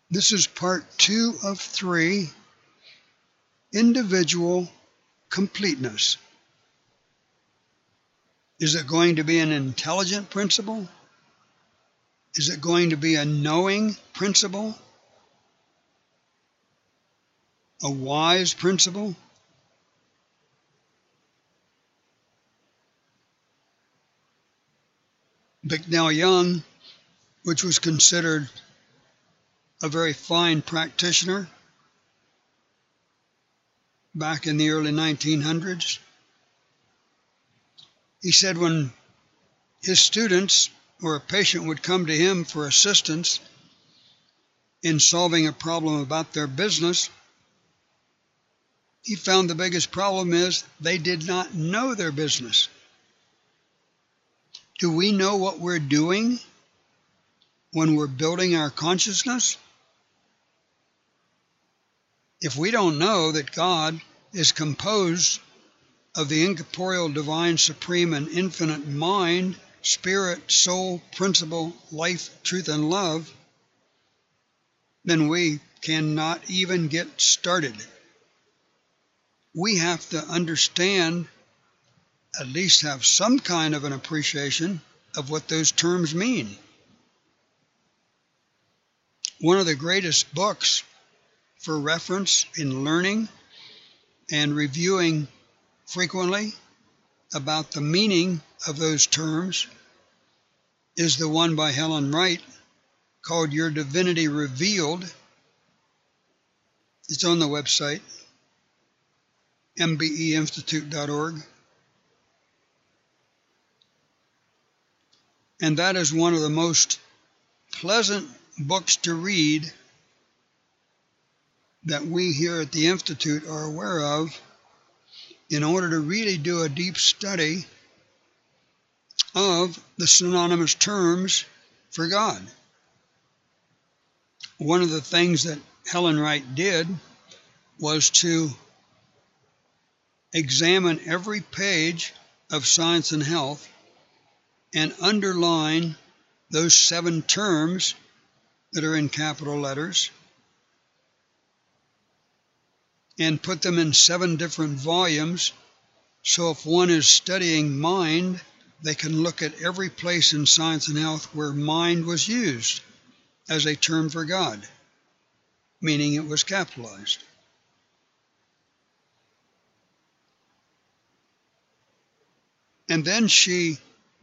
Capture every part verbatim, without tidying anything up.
This is part two of three, individual completeness. Is it going to be an intelligent principle? Is it going to be a knowing principle? A wise principle? Bicknell Young, which was considered a very fine practitioner back in the early nineteen hundreds, he said when his students or a patient would come to him for assistance in solving a problem about their business, he found the biggest problem is they did not know their business. Do we know what we're doing when we're building our consciousness? If we don't know that God is composed of the incorporeal, divine, supreme, and infinite mind, spirit, soul, principle, life, truth, and love, then we cannot even get started. We have to understand, at least have some kind of an appreciation of what those terms mean. One of the greatest books for reference in learning and reviewing frequently about the meaning of those terms is the one by Helen Wright called Your Divinity Revealed. It's on the website, m b e institute dot org. And that is one of the most pleasant books to read that we here at the Institute are aware of in order to really do a deep study of the synonymous terms for God. One of the things that Helen Wright did was to examine every page of Science and Health and underline those seven terms that are in capital letters and put them in seven different volumes, so if one is studying mind, they can look at every place in Science and Health where mind was used as a term for God, meaning it was capitalized. And then she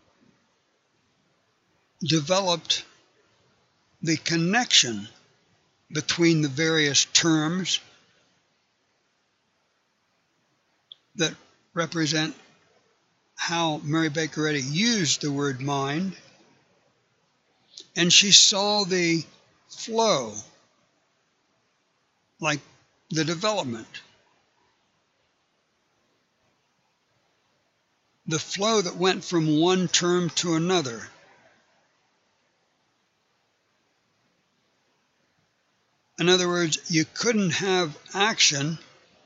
developed the connection between the various terms that represent how Mary Baker Eddy used the word mind, and she saw the flow, like the development, the flow that went from one term to another. In other words, you couldn't have action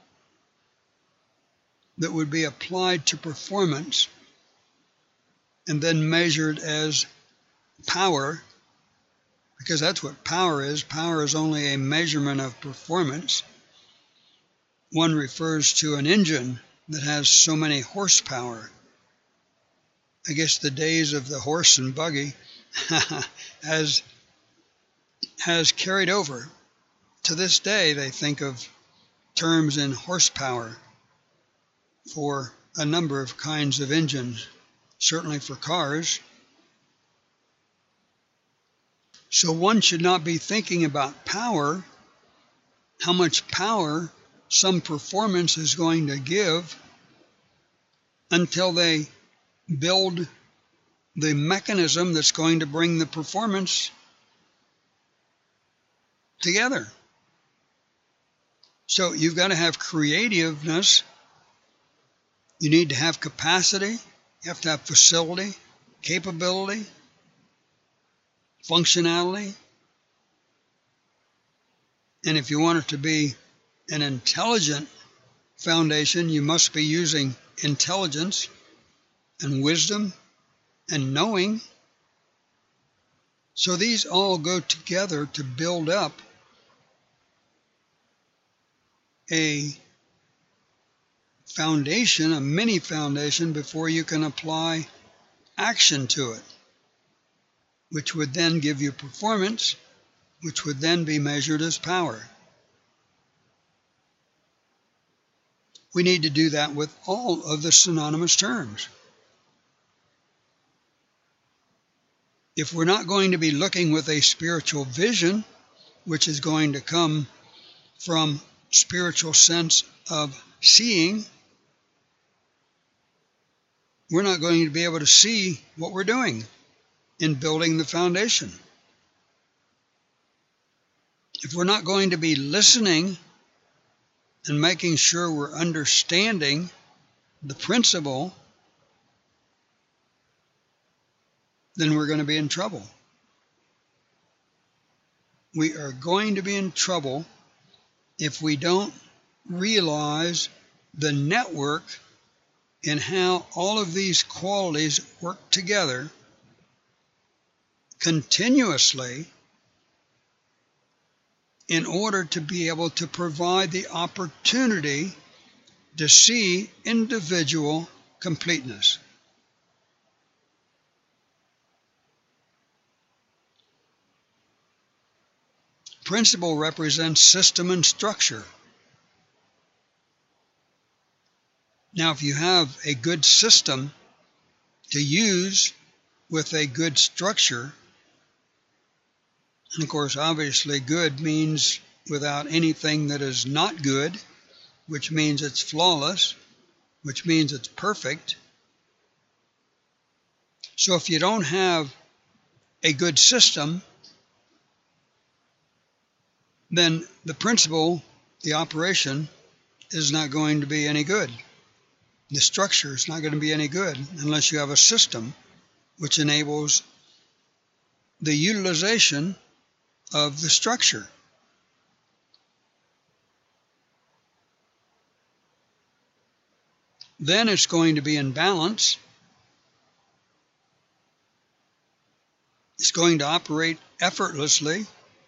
that would be applied to performance and then measured as power, because that's what power is. Power is only a measurement of performance. One refers to an engine that has so many horsepower. I guess the days of the horse and buggy has, has carried over. To this day, they think of terms in horsepower for a number of kinds of engines, certainly for cars. So one should not be thinking about power, how much power some performance is going to give, until they build the mechanism that's going to bring the performance together. So you've got to have creativeness. You need to have capacity. You have to have facility, capability, functionality. And if you want it to be an intelligent foundation, you must be using intelligence and wisdom and knowing. So these all go together to build up a foundation, a mini foundation, before you can apply action to it, which would then give you performance, which would then be measured as power. We need to do that with all of the synonymous terms. If we're not going to be looking with a spiritual vision, which is going to come from spiritual sense of seeing, we're not going to be able to see what we're doing in building the foundation. If we're not going to be listening and making sure we're understanding the principle, then we're going to be in trouble. We are going to be in trouble if we don't realize the network and how all of these qualities work together continuously in order to be able to provide the opportunity to see individual completeness. Principle represents system and structure. Now, if you have a good system to use with a good structure, and of course, obviously, good means without anything that is not good, which means it's flawless, which means it's perfect. So if you don't have a good system, then the principle, the operation, is not going to be any good. The structure is not going to be any good unless you have a system which enables the utilization of the structure. Then it's going to be in balance. It's going to operate effortlessly.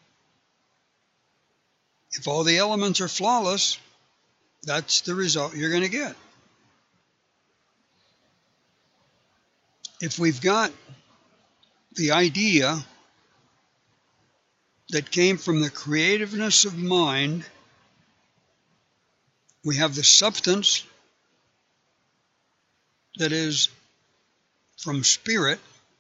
If all the elements are flawless, that's the result you're going to get. If we've got the idea that came from the creativeness of mind, we have the substance that is from spirit,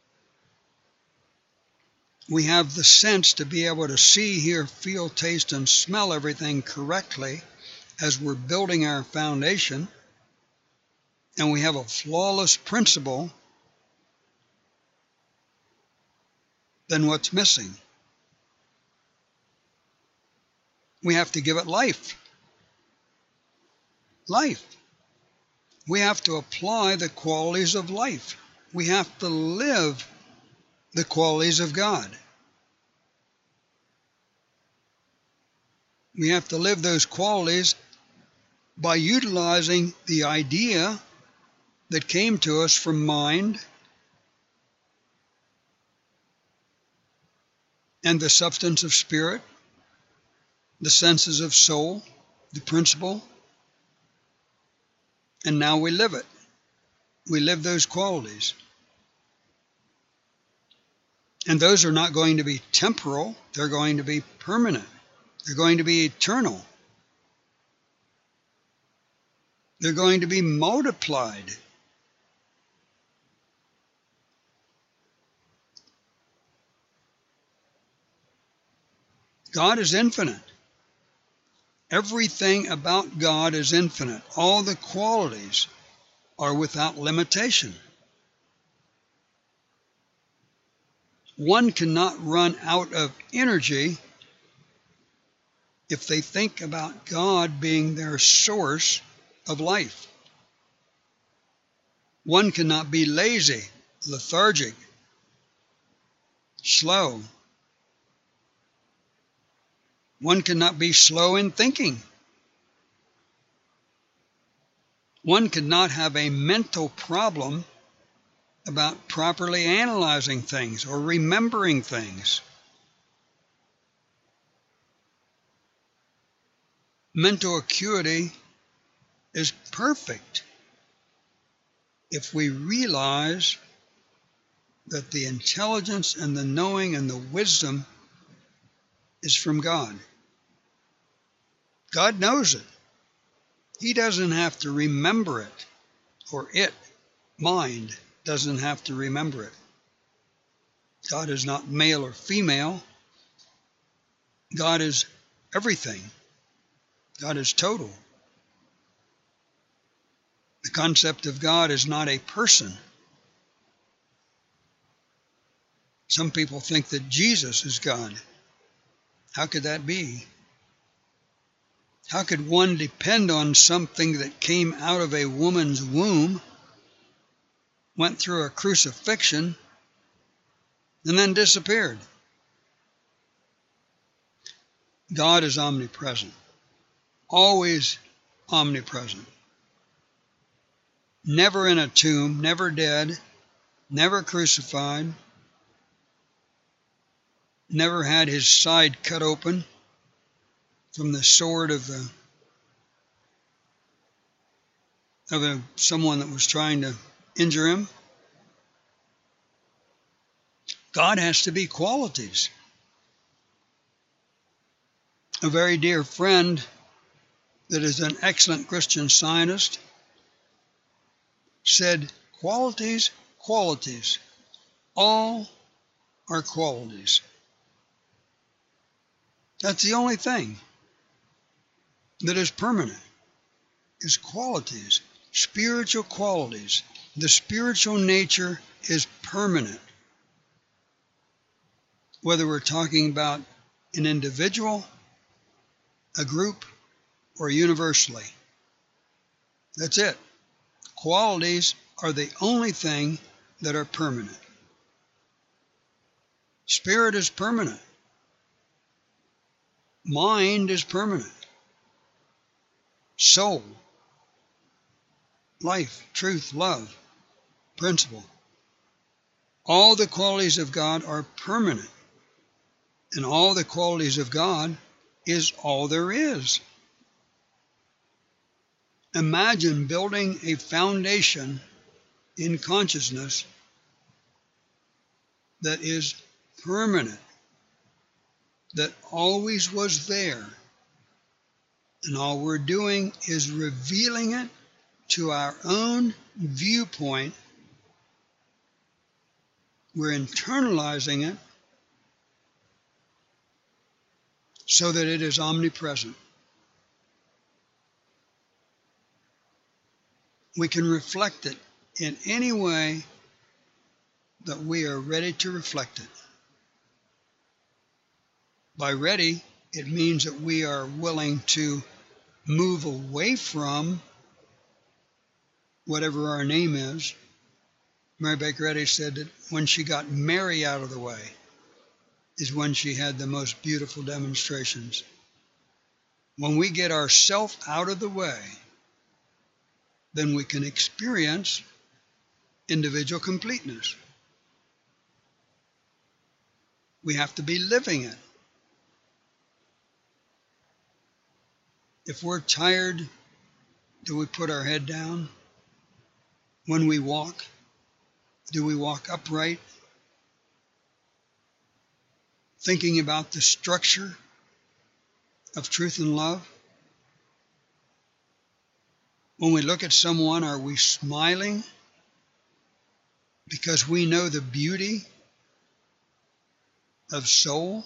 we have the sense to be able to see, hear, feel, taste, and smell everything correctly as we're building our foundation, and we have a flawless principle, then what's missing? We have to give it life. Life. We have to apply the qualities of life. We have to live the qualities of God. We have to live those qualities by utilizing the idea that came to us from mind and the substance of spirit, the senses of soul, the principle, and now we live it. We live those qualities. And those are not going to be temporal, they're going to be permanent. They're going to be eternal. They're going to be multiplied. God is infinite. Everything about God is infinite. All the qualities are without limitation. One cannot run out of energy if they think about God being their source of life. One cannot be lazy, lethargic, slow. One cannot be slow in thinking. One cannot have a mental problem about properly analyzing things or remembering things. mental acuity is perfect if we realize that the intelligence and the knowing and the wisdom is from God. God knows it. He doesn't have to remember it, or it, mind, doesn't have to remember it. God is not male or female. God is everything. God is total. The concept of God is not a person. Some people think that Jesus is God. How could that be? How could one depend on something that came out of a woman's womb, went through a crucifixion, and then disappeared? God is omnipresent, always omnipresent. Never in a tomb, never dead, never crucified, never had his side cut open from the sword of the of a, someone that was trying to injure him. God has to be qualities. A very dear friend that is an excellent Christian Scientist said, qualities, qualities, all are qualities. That's the only thing that is permanent, is qualities, spiritual qualities. The spiritual nature is permanent. Whether we're talking about an individual, a group, or universally. That's it. Qualities are the only thing that are permanent. Spirit is permanent. Mind is permanent. Soul, life, truth, love, principle. All the qualities of God are permanent. And all the qualities of God is all there is. Imagine building a foundation in consciousness that is permanent, that always was there. And all we're doing is revealing it to our own viewpoint. We're internalizing it so that it is omnipresent. We can reflect it in any way that we are ready to reflect it. By ready, it means that we are willing to move away from whatever our name is. Mary Baker Eddy said that when she got Mary out of the way is when she had the most beautiful demonstrations. When we get ourself out of the way, then we can experience individual completeness. We have to be living it. If we're tired, do we put our head down? When we walk, do we walk upright? Thinking about the structure of truth and love? When we look at someone, are we smiling because we know the beauty of soul?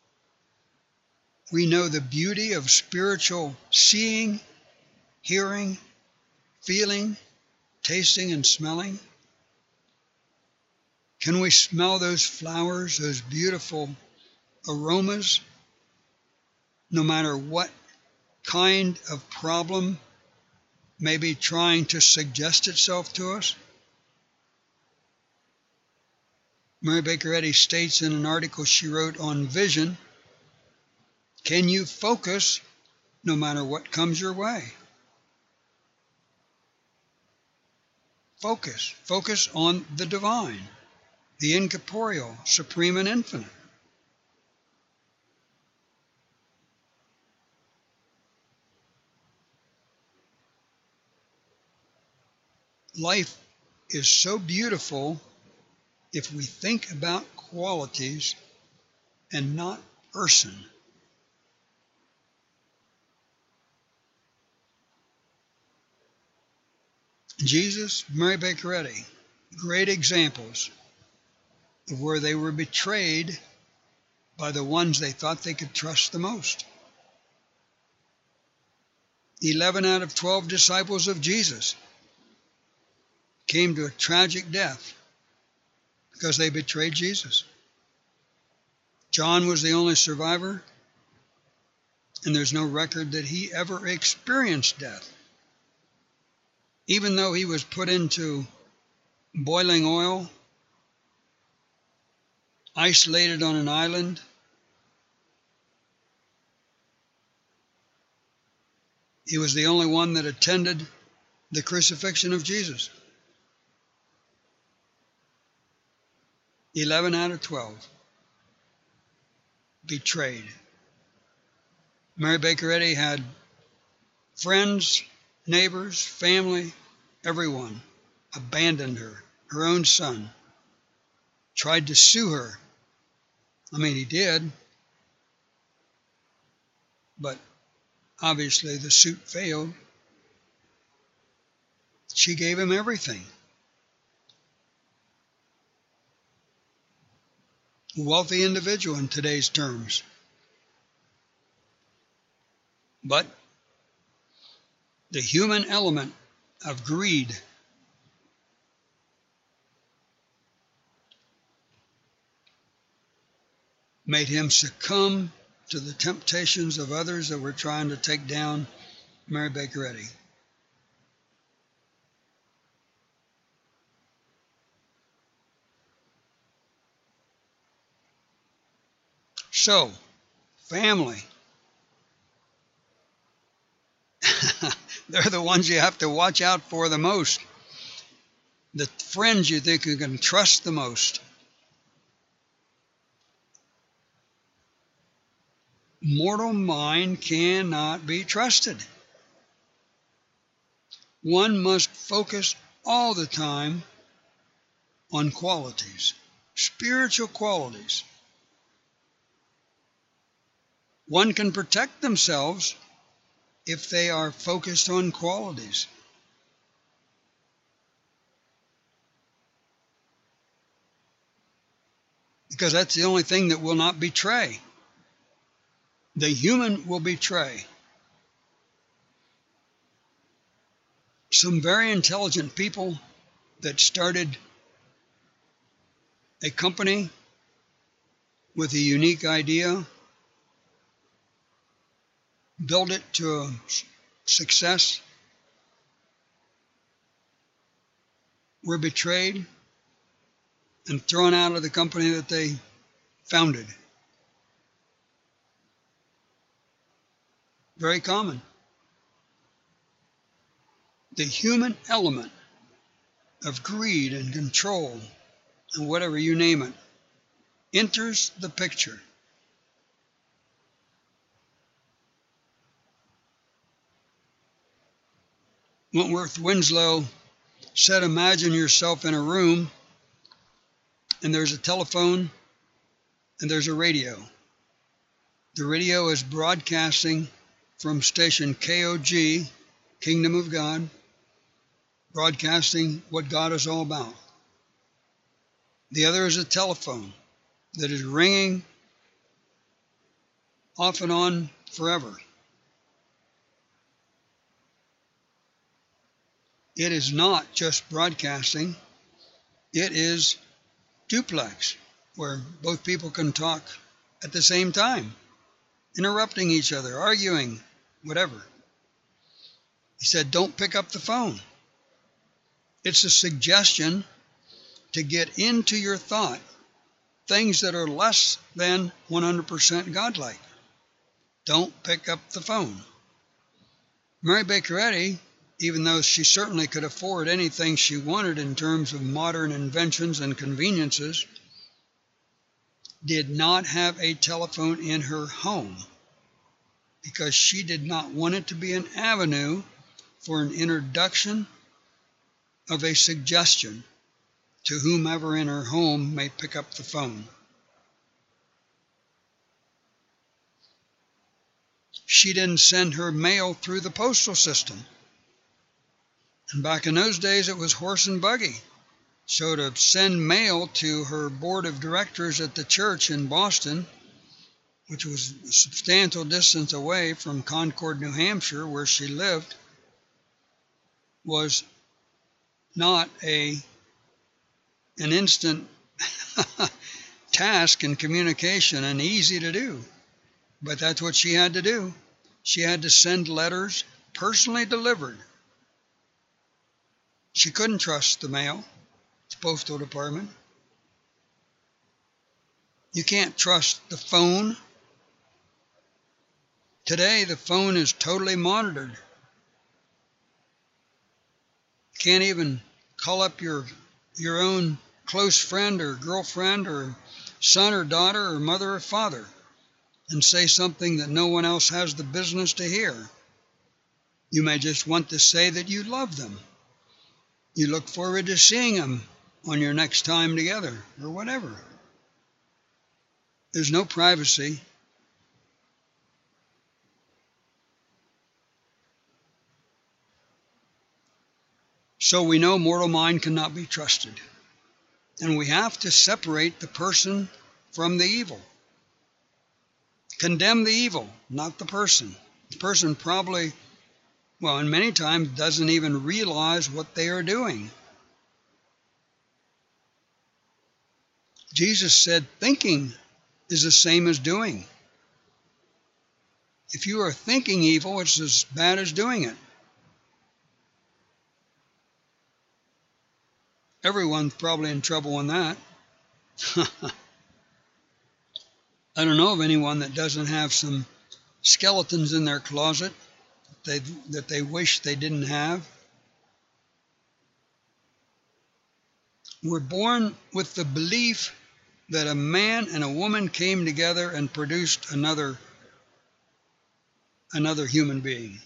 We know the beauty of spiritual seeing, hearing, feeling, tasting, and smelling. Can we smell those flowers, those beautiful aromas, no matter what kind of problem may be trying to suggest itself to us? Mary Baker Eddy states in an article she wrote on vision, can you focus no matter what comes your way? Focus. Focus on the divine, the incorporeal, supreme, and infinite. life is so beautiful if we think about qualities and not person. Jesus, Mary Baker Eddy, great examples of where they were betrayed by the ones they thought they could trust the most. Eleven out of twelve disciples of Jesus came to a tragic death because they betrayed Jesus. John was the only survivor, and there's no record that he ever experienced death. Even though he was put into boiling oil, isolated on an island, he was the only one that attended the crucifixion of Jesus. Eleven out of twelve betrayed. Mary Baker Eddy had friends, neighbors, family, everyone abandoned her. Her own son tried to sue her. I mean, he did, but obviously the suit failed. She gave him everything. A wealthy individual in today's terms. But the human element of greed made him succumb to the temptations of others that were trying to take down Mary Baker Eddy. So, family. They're the ones you have to watch out for the most. The friends you think you can trust the most. Mortal mind cannot be trusted. One must focus all the time on qualities, spiritual qualities. One can protect themselves if they are focused on qualities. Because that's the only thing that will not betray. The human will betray. Some very intelligent people that started a company with a unique idea, build it to a success, were betrayed and thrown out of the company that they founded. Very common. The human element of greed and control and whatever you name it enters the picture. Wentworth Winslow said, imagine yourself in a room and there's a telephone and there's a radio. The radio is broadcasting from station K O G, Kingdom of God, broadcasting what God is all about. The other is a telephone that is ringing off and on forever. It is not just broadcasting, it is duplex, where both people can talk at the same time, interrupting each other, arguing, whatever. He said, don't pick up the phone. It's a suggestion to get into your thought things that are less than one hundred percent godlike. Don't pick up the phone. Mary Baker Eddy, even though she certainly could afford anything she wanted in terms of modern inventions and conveniences, did not have a telephone in her home because she did not want it to be an avenue for an introduction of a suggestion to whomever in her home may pick up the phone. She didn't send her mail through the postal system. And back in those days, it was horse and buggy. So to send mail to her board of directors at the church in Boston, which was a substantial distance away from Concord, New Hampshire, where she lived, was not a an instant task in communication and easy to do. But that's what she had to do. She had to send letters personally delivered. She couldn't trust the mail, the postal department. You can't trust the phone. Today, the phone is totally monitored. Can't even call up your your own close friend or girlfriend or son or daughter or mother or father and say something that no one else has the business to hear. You may just want to say that you love them. You look forward to seeing them on your next time together or whatever. There's no privacy. So we know mortal mind cannot be trusted. And we have to separate the person from the evil. Condemn the evil, not the person. The person probably, well, and many times doesn't even realize what they are doing. Jesus said thinking is the same as doing. If you are thinking evil, it's as bad as doing it. Everyone's probably in trouble in that. I don't know of anyone that doesn't have some skeletons in their closet that they, that they wish they didn't have. We're born with the belief that a man and a woman came together and produced another, another human being.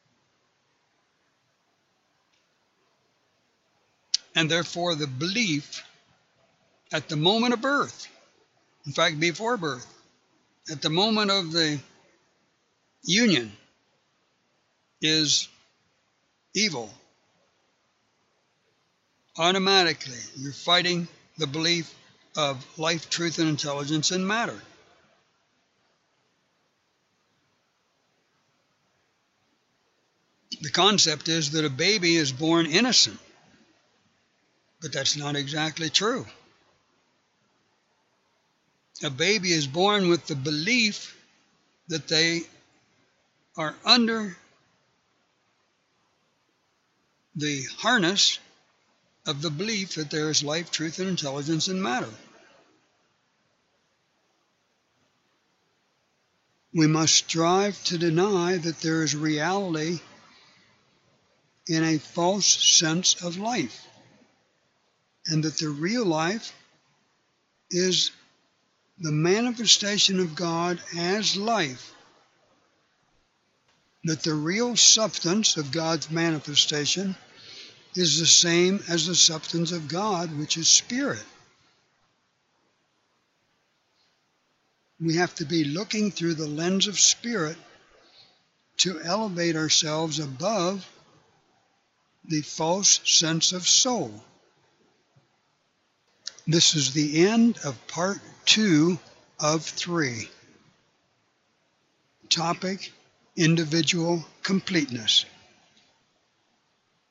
And therefore the belief at the moment of birth, in fact before birth, at the moment of the union, is evil. Automatically, you're fighting the belief of life, truth, and intelligence in matter. The concept is that a baby is born innocent, but that's not exactly true. A baby is born with the belief that they are under the harness of the belief that there is life, truth, and intelligence in matter. We must strive to deny that there is reality in a false sense of life, and that the real life is the manifestation of God as life, that the real substance of God's manifestation is the same as the substance of God, which is spirit. We have to be looking through the lens of spirit to elevate ourselves above the false sense of soul. This is the end of part two of three. Topic: individual completeness.